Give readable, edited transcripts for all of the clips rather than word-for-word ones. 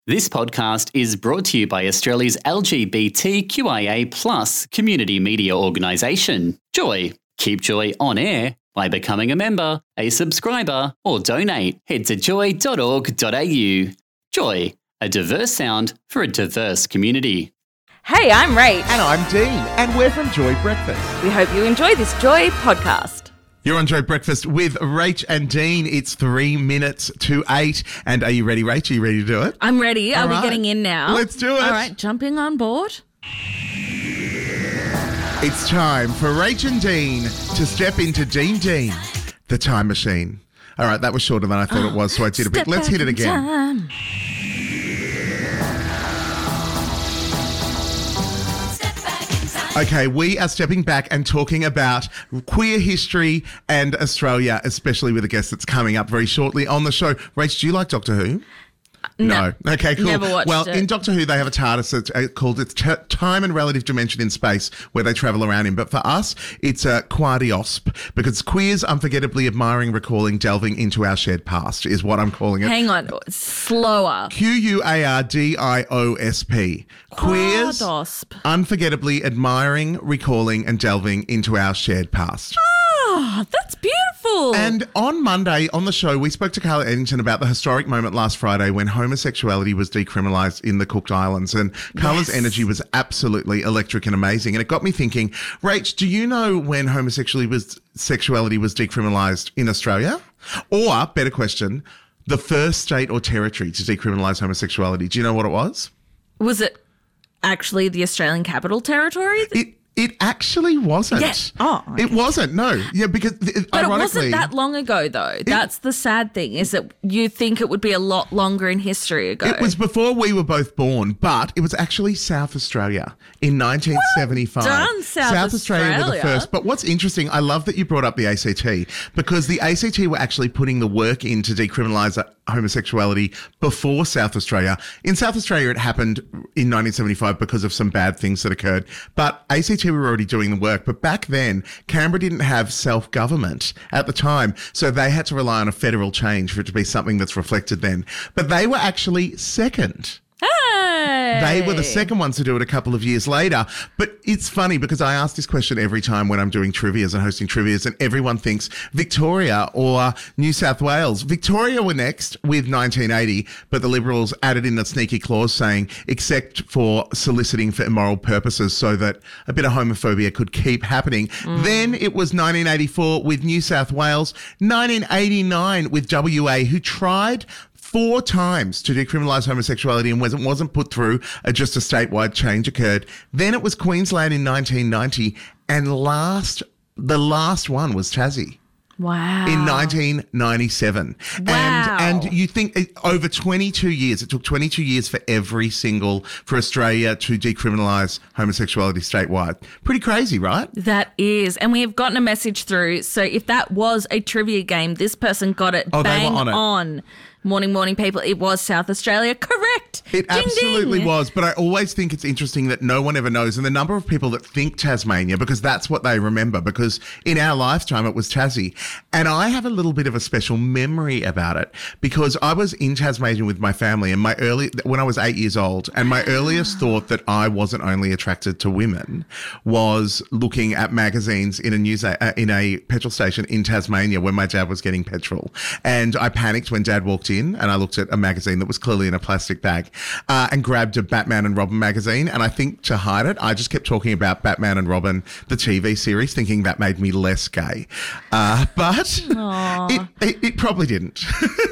This podcast is brought to you by Australia's LGBTQIA+ community media organisation, Joy. Keep Joy on air by becoming a member, a subscriber, or donate. Head to joy.org.au. Joy, a diverse sound for a diverse community. Hey, I'm Rach. And I'm Dean, and we're from Joy Breakfast. We hope you enjoy this Joy podcast. You're on Joy Breakfast with Rach and Dean. It's 3 minutes to 8. And are you ready, Rach? Are you ready to do it? I'm ready. Are we right. getting in now? Let's do it. All right, jumping on board. It's time for Rach and Dean to step into Dean, the time machine. All right, that was shorter than I thought it was, so I did a bit. Let's hit it again. Time. Okay, we are stepping back and talking about queer history and Australia, especially with a guest that's coming up very shortly on the show. Rach, do you like Doctor Who? No. Okay, cool. Never watched well, it. in Doctor Who, they have a TARDIS that's called its time and relative dimension in space where they travel around in. But for us, it's a Quadiosp because queers unforgettably admiring, recalling, delving into our shared past is what I'm calling it. Hang on. Slower. Quardiosp. Queers Quadosp. unforgettably admiring, recalling, and delving into our shared past. Oh, that's beautiful. And on Monday on the show, we spoke to Carla Eddington about the historic moment last Friday when homosexuality was decriminalised in the Cook Islands. And Carla's energy was absolutely electric and amazing. And it got me thinking, Rach, do you know when sexuality was decriminalised in Australia? Or, better question, the first state or territory to decriminalise homosexuality? Do you know what it was? Was it actually the Australian Capital Territory? It actually wasn't. Yes. Oh, okay. It wasn't, no. Yeah, because But it ironically, wasn't that long ago, though. That's the sad thing, is that you think it would be a lot longer in history ago. it was before we were both born, but it was actually South Australia in 1975. Well done, South Australia were the Australia. first. But what's interesting, I love that you brought up the ACT because the ACT were actually putting the work in to decriminalise homosexuality before South Australia. In South Australia, it happened in 1975 because of some bad things that occurred. But ACT were already doing the work. But back then, Canberra didn't have self-government at the time. So they had to rely on a federal change for it to be something that's reflected then. But they were actually second. Hey. They were the second ones to do it a couple of years later. But it's funny because I ask this question every time when I'm doing trivias and hosting trivias, and everyone thinks Victoria or New South Wales. Victoria were next with 1980, but the Liberals added in a sneaky clause saying, except for soliciting for immoral purposes, so that a bit of homophobia could keep happening. Then it was 1984 with New South Wales, 1989 with WA, who tried 4 times to decriminalise homosexuality and wasn't put through. Just a statewide change occurred. Then it was Queensland in 1990, and the last one was Tassie. Wow. In 1997. Wow. And you think over 22 years, it took 22 years for Australia to decriminalise homosexuality statewide. Pretty crazy, right? That is. And we have gotten a message through. So if that was a trivia game, this person got it Oh, they bang were on it. on. Morning, people. It was South Australia. Correct. It Ding, absolutely ding. was, but I always think it's interesting that no one ever knows, and the number of people that think Tasmania, because that's what they remember, because in our lifetime it was Tassie. And I have a little bit of a special memory about it, because I was in Tasmania with my family and when I was 8 years old, and my earliest thought that I wasn't only attracted to women was looking at magazines in a petrol station in Tasmania when my dad was getting petrol. And I panicked when Dad walked in, and I looked at a magazine that was clearly in a plastic bag and grabbed a Batman and Robin magazine. And I think to hide it, I just kept talking about Batman and Robin, the TV series, thinking that made me less gay. But it probably didn't.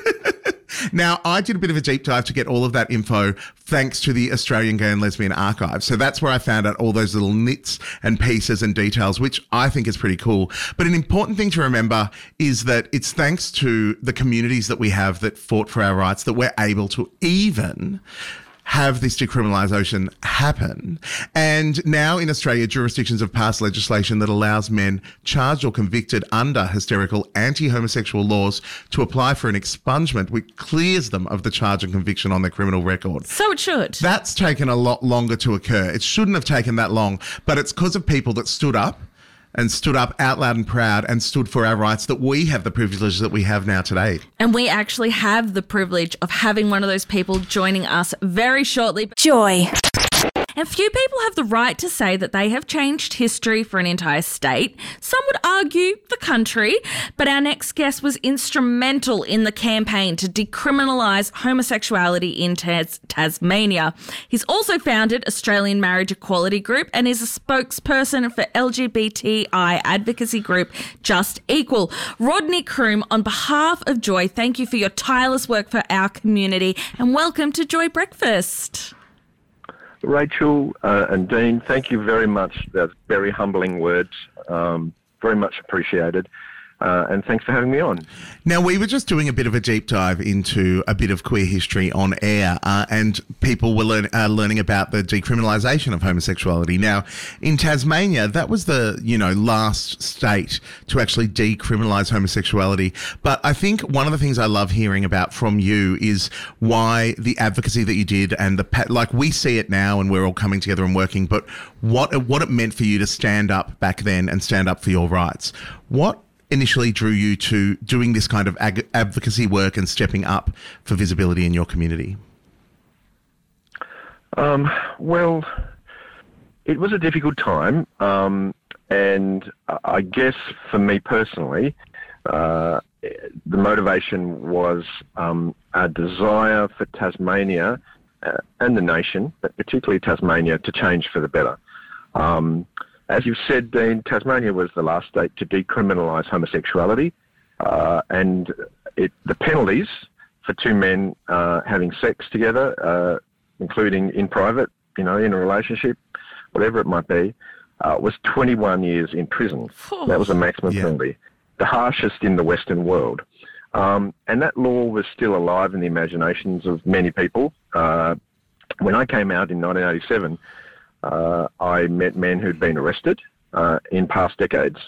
Now, I did a bit of a deep dive to get all of that info thanks to the Australian Gay and Lesbian Archive. So that's where I found out all those little nits and pieces and details, which I think is pretty cool. But an important thing to remember is that it's thanks to the communities that we have that fought for our rights that we're able to even have this decriminalisation happen. And now in Australia, jurisdictions have passed legislation that allows men charged or convicted under hysterical anti-homosexual laws to apply for an expungement which clears them of the charge and conviction on their criminal record. So it should. That's taken a lot longer to occur. It shouldn't have taken that long, but it's because of people that stood up and stood up out loud and proud and stood for our rights that we have the privilege that we have now today. And we actually have the privilege of having one of those people joining us very shortly. Joy. And few people have the right to say that they have changed history for an entire state. Some would argue the country, but our next guest was instrumental in the campaign to decriminalise homosexuality in Tasmania. He's also founded Australian Marriage Equality Group and is a spokesperson for LGBTI advocacy group Just Equal. Rodney Croome, on behalf of Joy, thank you for your tireless work for our community and welcome to Joy Breakfast. Rachel and Dean, thank you very much. That's very humbling words. Very much appreciated. And thanks for having me on. Now, we were just doing a bit of a deep dive into a bit of queer history on air, and people were learning about the decriminalisation of homosexuality. Now, in Tasmania, that was the, last state to actually decriminalise homosexuality. But I think one of the things I love hearing about from you is why the advocacy that you did and we see it now and we're all coming together and working, but what it meant for you to stand up back then and stand up for your rights. What initially drew you to doing this kind of advocacy work and stepping up for visibility in your community? Well, it was a difficult time, and I guess for me personally, the motivation was a desire for Tasmania and the nation, but particularly Tasmania, to change for the better. As you've said, Dean, Tasmania was the last state to decriminalise homosexuality, and the penalties for two men having sex together, including in private, in a relationship, whatever it might be, was 21 years in prison. That was the maximum penalty, the harshest in the Western world. And that law was still alive in the imaginations of many people. When I came out in 1987, I met men who'd been arrested in past decades.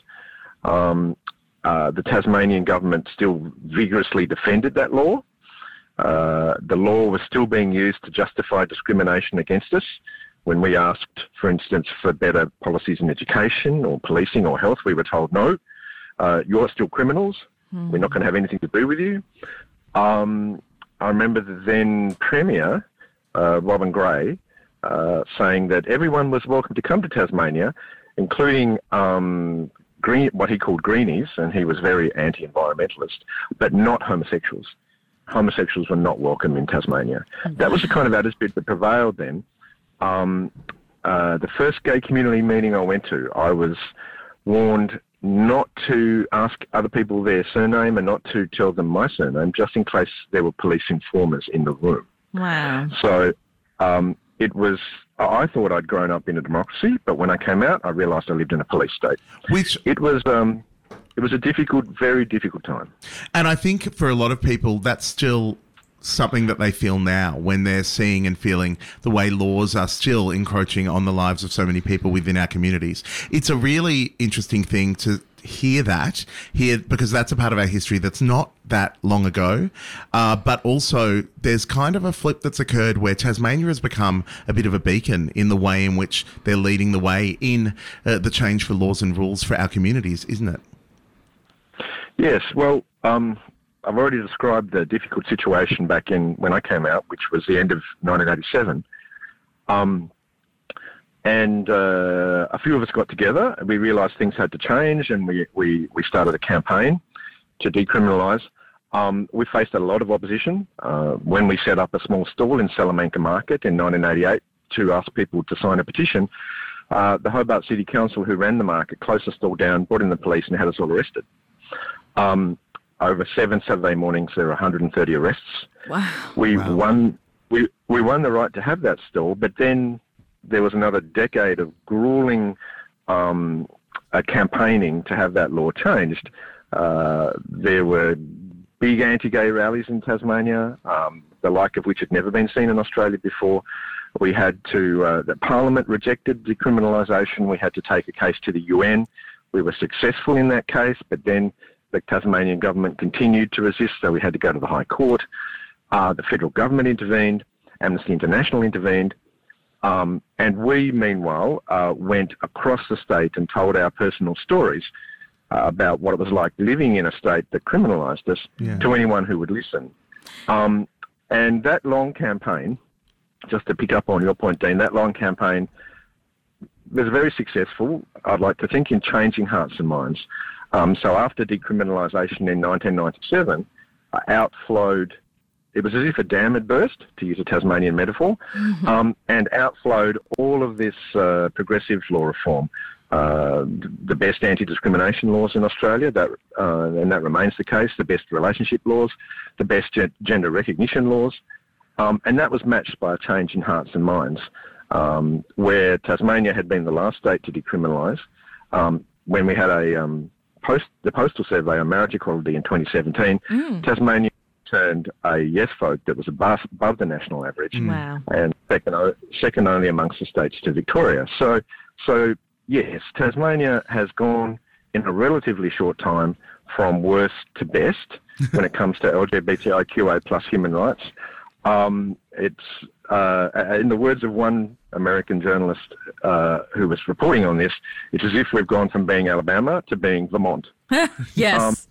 The Tasmanian government still vigorously defended that law. The law was still being used to justify discrimination against us. When we asked, for instance, for better policies in education or policing or health, we were told, no, you're still criminals. We're not going to have anything to do with you. I remember the then Premier, Robin Gray, saying that everyone was welcome to come to Tasmania, including what he called greenies, and he was very anti-environmentalist, but not homosexuals. Homosexuals were not welcome in Tasmania. That was the kind of attitude that prevailed then. The first gay community meeting I went to, I was warned not to ask other people their surname and not to tell them my surname, just in case there were police informers in the room. Wow. So I thought I'd grown up in a democracy, but when I came out, I realised I lived in a police state. It was a difficult, very difficult time. And I think for a lot of people, that's still something that they feel now when they're seeing and feeling the way laws are still encroaching on the lives of so many people within our communities. It's a really interesting thing to hear because that's a part of our history that's not that long ago, but also there's kind of a flip that's occurred where Tasmania has become a bit of a beacon in the way in which they're leading the way in the change for laws and rules for our communities, isn't it? Yes, well, I've already described the difficult situation back when I came out, which was the end of 1987. And a few of us got together and we realised things had to change, and we started a campaign to decriminalise. We faced a lot of opposition when we set up a small stall in Salamanca Market in 1988 to ask people to sign a petition. The Hobart City Council, who ran the market, closed the stall down, brought in the police and had us all arrested. Over 7 Saturday mornings, there were 130 arrests. Wow. We won the right to have that stall, but then there was another decade of grueling campaigning to have that law changed. There were big anti-gay rallies in Tasmania, the like of which had never been seen in Australia before. We had to, the Parliament rejected decriminalisation. We had to take a case to the UN. We were successful in that case, but then the Tasmanian government continued to resist, so we had to go to the High Court. The federal government intervened. Amnesty International intervened. And we, meanwhile, went across the state and told our personal stories about what it was like living in a state that criminalised us to anyone who would listen. And that long campaign, just to pick up on your point, Dean, that long campaign was very successful, I'd like to think, in changing hearts and minds. So after decriminalisation in 1997, outflowed, it was as if a dam had burst, to use a Tasmanian metaphor, and outflowed all of this progressive law reform. The best anti-discrimination laws in Australia, and that remains the case, the best relationship laws, the best gender recognition laws, and that was matched by a change in hearts and minds, where Tasmania had been the last state to decriminalise. When we had the postal survey on marriage equality in 2017, Tasmania turned a yes vote that was above the national average, and second only amongst the states to Victoria. So yes, Tasmania has gone in a relatively short time from worst to best when it comes to LGBTIQA plus human rights. It's in the words of one American journalist who was reporting on this, it's as if we've gone from being Alabama to being Vermont. Yes.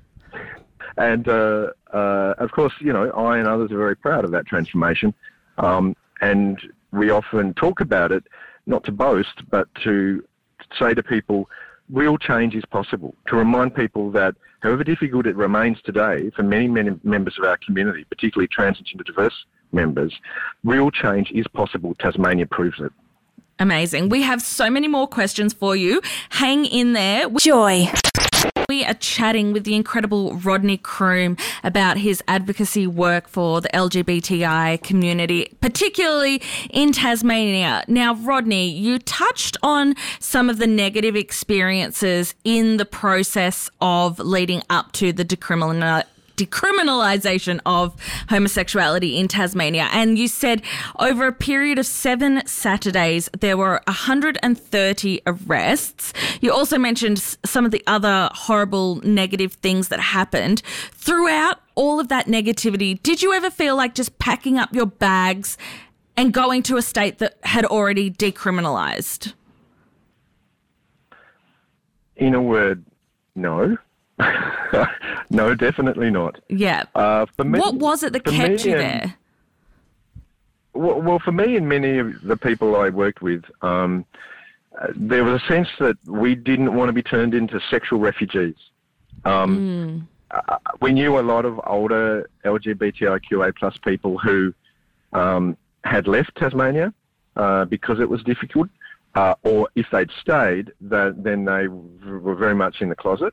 And of course, you know, I and others are very proud of that transformation. And we often talk about it, not to boast, but to say to people, real change is possible. To remind people that however difficult it remains today for many, many members of our community, particularly trans and gender diverse members, real change is possible. Tasmania proves it. Amazing. We have so many more questions for you. Hang in there. Joy. We are chatting with the incredible Rodney Croome about his advocacy work for the LGBTI community, particularly in Tasmania. Now, Rodney, you touched on some of the negative experiences in the process of leading up to the decriminalisation of homosexuality in Tasmania. And you said over a period of 7 Saturdays, there were 130 arrests. You also mentioned some of the other horrible negative things that happened. Throughout all of that negativity, did you ever feel like just packing up your bags and going to a state that had already decriminalised? In a word, no. No, definitely not. Yeah. For me, what was it that kept you there? Well, for me and many of the people I worked with, there was a sense that we didn't want to be turned into sexual refugees. We knew a lot of older LGBTIQA plus people who had left Tasmania because it was difficult, or if they'd stayed, then they were very much in the closet.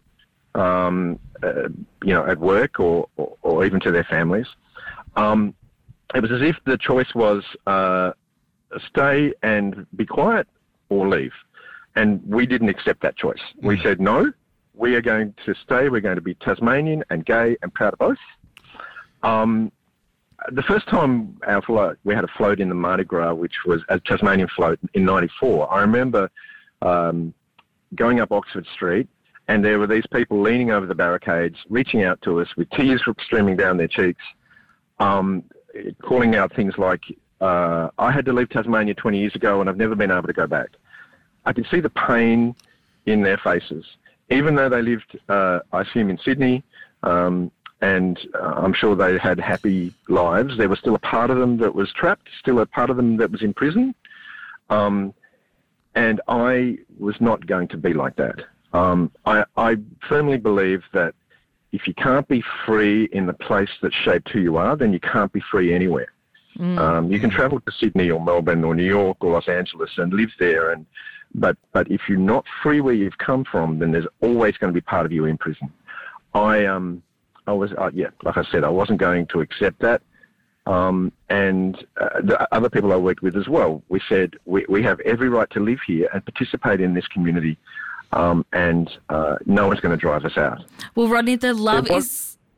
At work or even to their families. It was as if the choice was stay and be quiet or leave. And we didn't accept that choice. We said, no, we are going to stay. We're going to be Tasmanian and gay and proud of both. The first time we had a float in the Mardi Gras, which was a Tasmanian float in 94, I remember going up Oxford Street, and there were these people leaning over the barricades, reaching out to us with tears streaming down their cheeks, calling out things like, I had to leave Tasmania 20 years ago and I've never been able to go back. I could see the pain in their faces. Even though they lived, I assume, in Sydney, and I'm sure they had happy lives, there was still a part of them that was trapped, still a part of them that was in prison. And I was not going to be like that. I firmly believe that if you can't be free in the place that shaped who you are, then you can't be free anywhere. You can travel to Sydney or Melbourne or New York or Los Angeles and live there, but if you're not free where you've come from, then there's always going to be part of you in prison. Like I said, I wasn't going to accept that. And the other people I worked with as well, we said we have every right to live here and participate in this community. And no one's going to drive us out. Well, Rodney, the love is...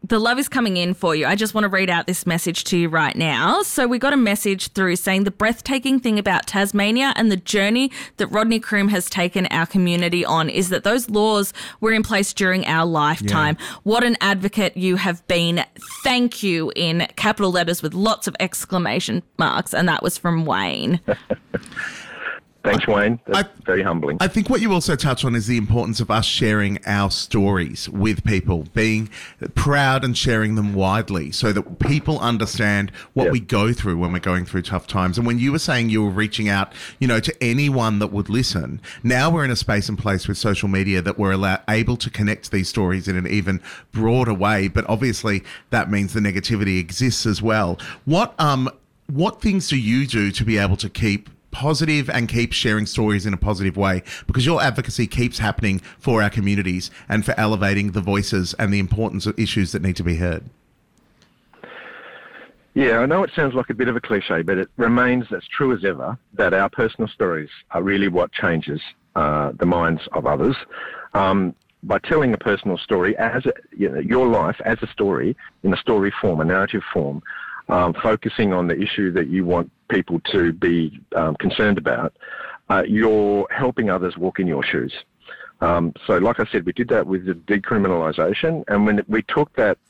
The love is coming in for you. I just want to read out this message to you right now. So we got a message through saying the breathtaking thing about Tasmania and the journey that Rodney Croome has taken our community on is that those laws were in place during our lifetime. Yeah. What an advocate you have been. Thank you, in capital letters with lots of exclamation marks. And that was from Wayne. Thanks, Wayne. That's very humbling. I think what you also touch on is the importance of us sharing our stories with people, being proud and sharing them widely so that people understand what we go through when we're going through tough times. And when you were saying you were reaching out, to anyone that would listen, now we're in a space and place with social media that we're able to connect these stories in an even broader way. But obviously that means the negativity exists as well. What things do you do to be able to keep positive and keep sharing stories in a positive way? Because your advocacy keeps happening for our communities and for elevating the voices and the importance of issues that need to be heard. Yeah, I know it sounds like a bit of a cliche, but it remains as true as ever that our personal stories are really what changes the minds of others. By telling a personal story as your life as a story, in a story form, a narrative form, focusing on the issue that you want people to be concerned about, you're helping others walk in your shoes. So like I said, we did that with the decriminalisation, and when we took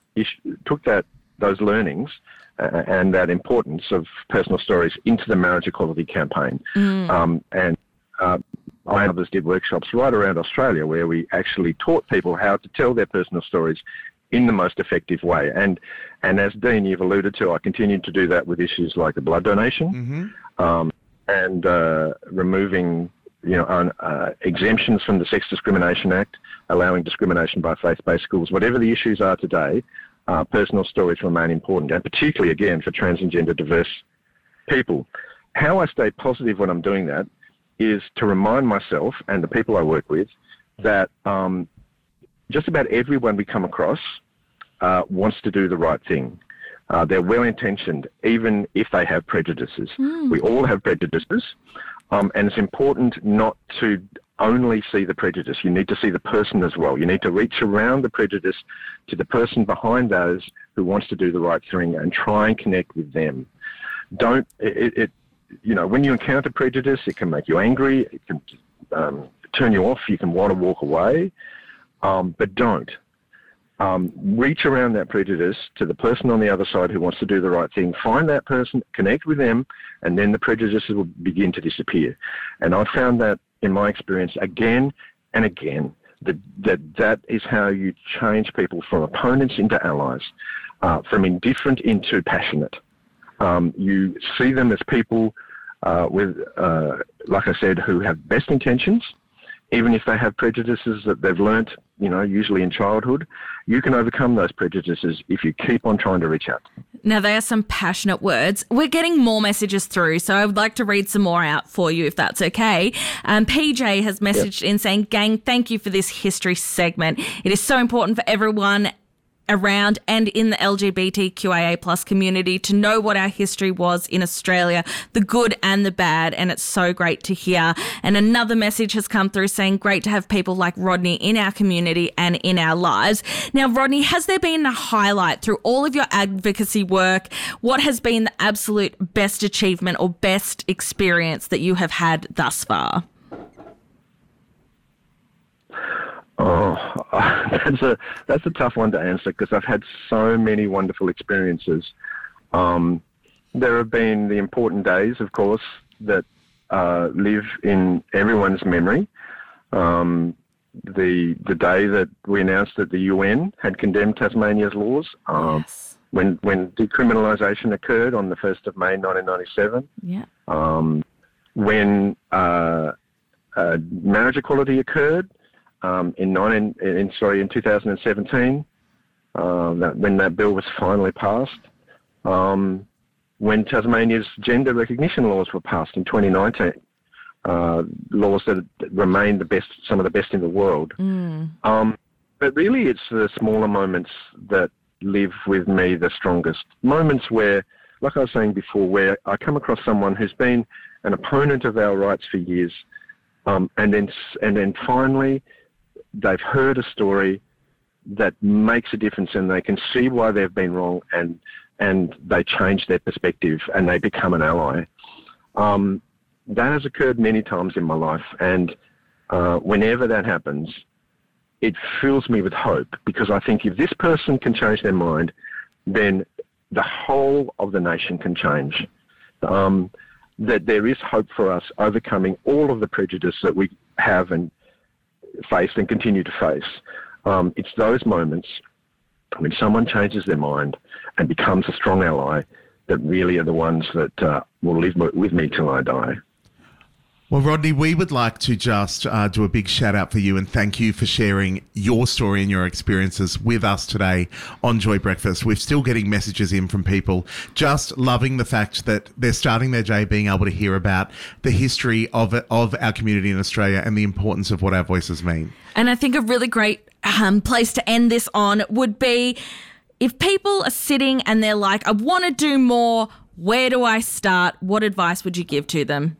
those learnings and that importance of personal stories into the marriage equality campaign. And I and others did workshops right around Australia where we actually taught people how to tell their personal stories in the most effective way. And as Dean, you've alluded to, I continued to do that with issues like the blood donation, and removing exemptions from the Sex Discrimination Act, allowing discrimination by faith-based schools. Whatever the issues are today, personal stories remain important, and particularly, again, for trans and gender diverse people. How I stay positive when I'm doing that is to remind myself and the people I work with that just about everyone we come across wants to do the right thing. They're well-intentioned, even if they have prejudices. We all have prejudices, and it's important not to only see the prejudice. You need to see the person as well. You need to reach around the prejudice to the person behind those who wants to do the right thing and try and connect with them. When you encounter prejudice, it can make you angry, it can turn you off, you can want to walk away. But don't. Reach around that prejudice to the person on the other side who wants to do the right thing. Find that person, connect with them, and then the prejudices will begin to disappear. And I found that in my experience again and again, that is how you change people from opponents into allies, from indifferent into passionate. You see them as people with, like I said, who have best intentions. Even if they have prejudices that they've learnt, usually in childhood, you can overcome those prejudices if you keep on trying to reach out. Now, they are some passionate words. We're getting more messages through, so I would like to read some more out for you, if that's okay. PJ has messaged in saying, "Gang, thank you for this history segment. It is so important for everyone around and in the LGBTQIA+ community to know what our history was in Australia, the good and the bad, and it's so great to hear." And another message has come through saying, "Great to have people like Rodney in our community and in our lives." Now, Rodney, has there been a highlight through all of your advocacy work? What has been the absolute best achievement or best experience that you have had thus far? Oh, that's a tough one to answer because I've had so many wonderful experiences. There have been the important days, of course, that live in everyone's memory. The day that we announced that the UN had condemned Tasmania's laws, when decriminalisation occurred on the 1st of May 1997, when marriage equality occurred. In 2017, when that bill was finally passed, when Tasmania's gender recognition laws were passed in 2019, laws that remain some of the best in the world. But really, it's the smaller moments that live with me the strongest. Moments where, like I was saying before, where I come across someone who's been an opponent of our rights for years, and then finally, they've heard a story that makes a difference, and they can see why they've been wrong, and they change their perspective and they become an ally. That has occurred many times in my life, and whenever that happens, it fills me with hope, because I think if this person can change their mind, then the whole of the nation can change. That there is hope for us overcoming all of the prejudice that we have and faced and continue to face. It's those moments when someone changes their mind and becomes a strong ally that really are the ones that will live with me till I die. Well, Rodney, we would like to just do a big shout out for you and thank you for sharing your story and your experiences with us today on Joy Breakfast. We're still getting messages in from people just loving the fact that they're starting their day being able to hear about the history of our community in Australia and the importance of what our voices mean. And I think a really great place to end this on would be, if people are sitting and they're like, I want to do more, where do I start? What advice would you give to them?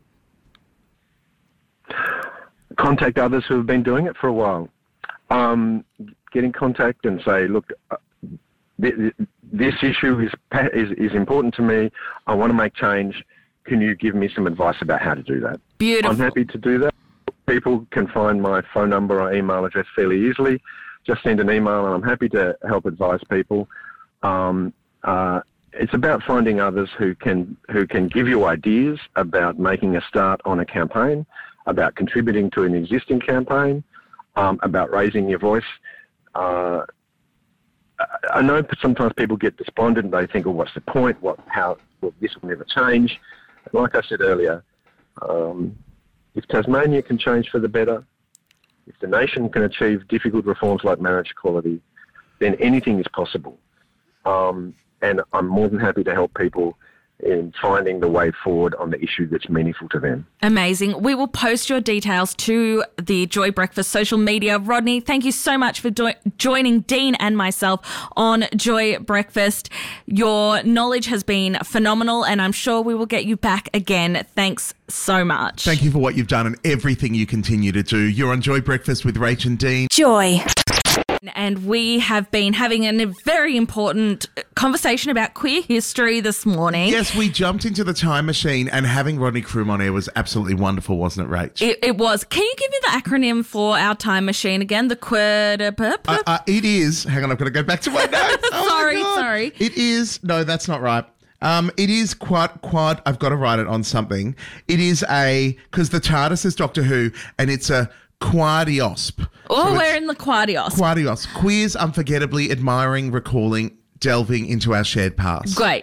Contact others who have been doing it for a while. Get in contact and say, look, this issue is important to me. I want to make change. Can you give me some advice about how to do that? Beautiful. I'm happy to do that. People can find my phone number or email address fairly easily. Just send an email and I'm happy to help advise people. It's about finding others who can give you ideas about making a start on a campaign, about contributing to an existing campaign, about raising your voice. I know sometimes people get despondent and they think, oh, what's the point? This will never change. Like I said earlier, if Tasmania can change for the better, if the nation can achieve difficult reforms like marriage equality, then anything is possible. And I'm more than happy to help people in finding the way forward on the issue that's meaningful to them. Amazing. We will post your details to the Joy Breakfast social media. Rodney, thank you so much for joining Dean and myself on Joy Breakfast. Your knowledge has been phenomenal and I'm sure we will get you back again. Thanks so much. Thank you for what you've done and everything you continue to do. You're on Joy Breakfast with Rach and Dean. Joy. And we have been having a very important conversation about queer history this morning. Yes, we jumped into the time machine and having Rodney Croom on air was absolutely wonderful, wasn't it, Rach? It was. Can you give me the acronym for our time machine again? The it is. Hang on, I've got to go back to my notes. Sorry. It is. No, that's not right. It is quad. I've got to write it on something. It is because the TARDIS is Doctor Who and it's a Quadiosp. Oh, so we're in the Quadiosp. Quadiosp. Queers unforgettably admiring, recalling, delving into our shared past. Great.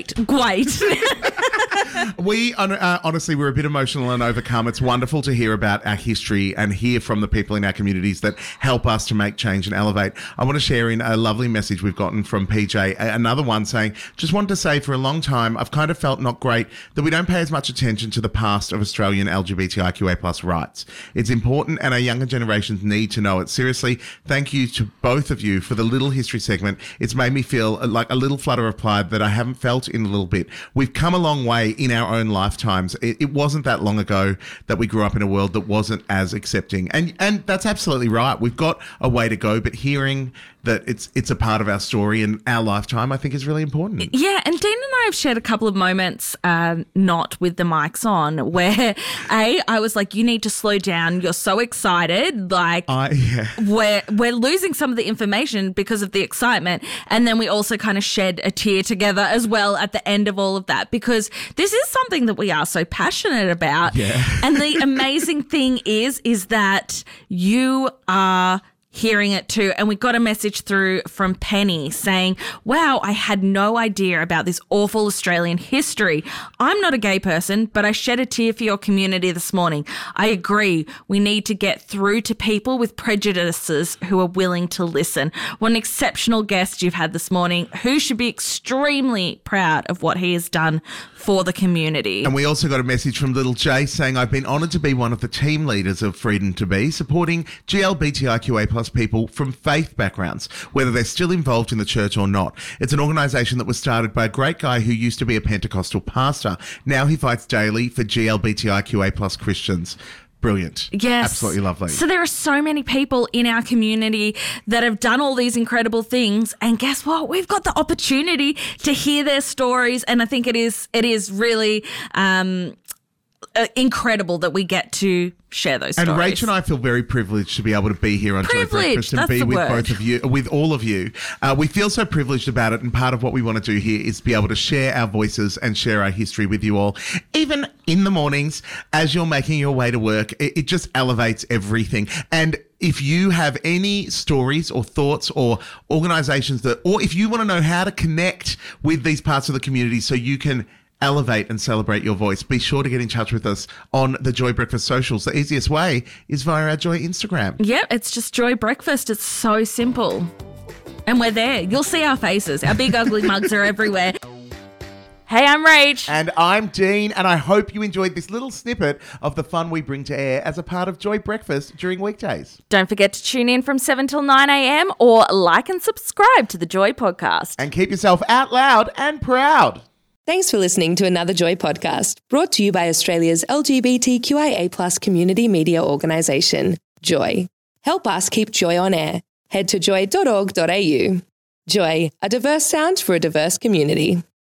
We honestly, we're a bit emotional and overcome. It's wonderful to hear about our history and hear from the people in our communities that help us to make change and elevate. I want to share in a lovely message we've gotten from PJ, another one saying, just wanted to say for a long time, I've kind of felt not great that we don't pay as much attention to the past of Australian LGBTIQA+ rights. It's important and our younger generations need to know it. Seriously, thank you to both of you for the little history segment. It's made me feel like a little flutter of pride that I haven't felt in a little bit. We've come a long way in our own lifetimes. It wasn't that long ago that we grew up in a world that wasn't as accepting. And that's absolutely right. We've got a way to go, but hearing that it's a part of our story and our lifetime, I think is really important. Yeah, and Dean and I have shared a couple of moments, not with the mics on, where I was like, you need to slow down. You're so excited. Like, we're losing some of the information because of the excitement. And then we also kind of shed a tear together as well at the end of all of that, because this is something that we are so passionate about. Yeah. And the amazing thing is that you are hearing it too. And we got a message through from Penny saying, wow, I had no idea about this awful Australian history. I'm not a gay person, but I shed a tear for your community this morning. I agree. We need to get through to people with prejudices who are willing to listen. What an exceptional guest you've had this morning, who should be extremely proud of what he has done for the community. And we also got a message from little Jay saying, I've been honoured to be one of the team leaders of Freedom to Be, supporting GLBTIQA+ people from faith backgrounds, whether they're still involved in the church or not. It's an organisation that was started by a great guy who used to be a Pentecostal pastor. Now he fights daily for GLBTIQA+ Christians. brilliant. Yes. Absolutely lovely. So there are so many people in our community that have done all these incredible things. And guess what? We've got the opportunity to hear their stories. And I think it is really incredible that we get to share those stories. And Rach and I feel very privileged to be able to be here on Joy Breakfast and be with both of you, with all of you. We feel so privileged about it, and part of what we want to do here is be able to share our voices and share our history with you all. Even in the mornings, as you're making your way to work, it just elevates everything. And if you have any stories or thoughts or organisations or if you want to know how to connect with these parts of the community so you can elevate and celebrate your voice, be sure to get in touch with us on the Joy Breakfast socials. The easiest way is via our Joy Instagram. Yep, it's just Joy Breakfast. It's so simple. And we're there. You'll see our faces. Our big ugly mugs are everywhere. Hey, I'm Rach. And I'm Dean, and I hope you enjoyed this little snippet of the fun we bring to air as a part of Joy Breakfast during weekdays. Don't forget to tune in from 7 till 9 a.m. or like and subscribe to the Joy Podcast. And keep yourself out loud and proud. Thanks for listening to another Joy podcast, brought to you by Australia's LGBTQIA+ community media organisation, Joy. Help us keep Joy on air. Head to joy.org.au. Joy, a diverse sound for a diverse community.